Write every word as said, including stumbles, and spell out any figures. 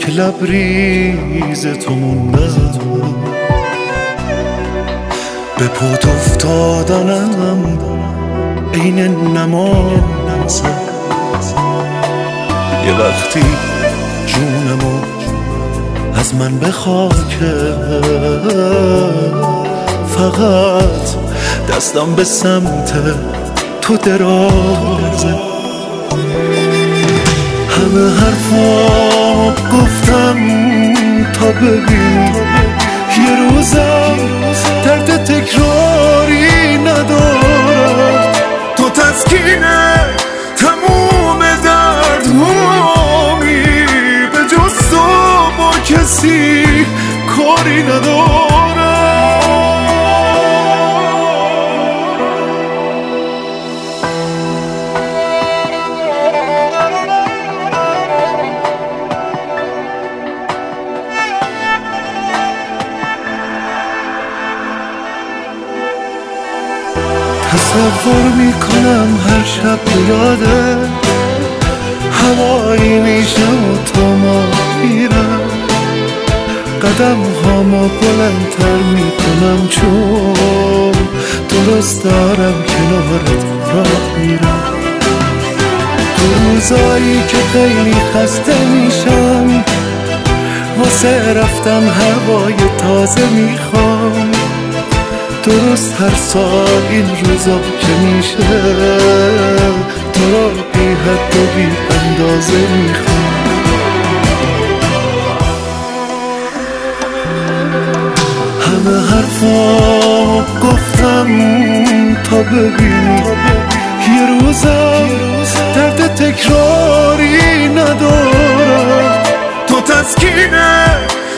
که لبریز تو موندم، به پات افتادنم عین نماز. یه وقتی جونمو از من بخواکه، فقط دستم به سمت تو درازه. همه حرفا گفتم تا ببین یه روزم درد تکراری ندارم. تو تسکینه تموم درد همی، به جز تو با کسی کاری ندارم. تصور میکنم هر شب یاده هوایی میشه و تا ما میرم، قدم هامو بلندتر میکنم چون درست دارم کنارت راه میرم. تو روزایی که خیلی خسته میشم، واسه رفتن هوای تازه میخوام. درست هر سال این روزا که میشه، تو را بی حد و بی اندازه میخوام. همه حرفا گفتم تا ببین یه روزم درد تکراری ندارم. تو تسکینه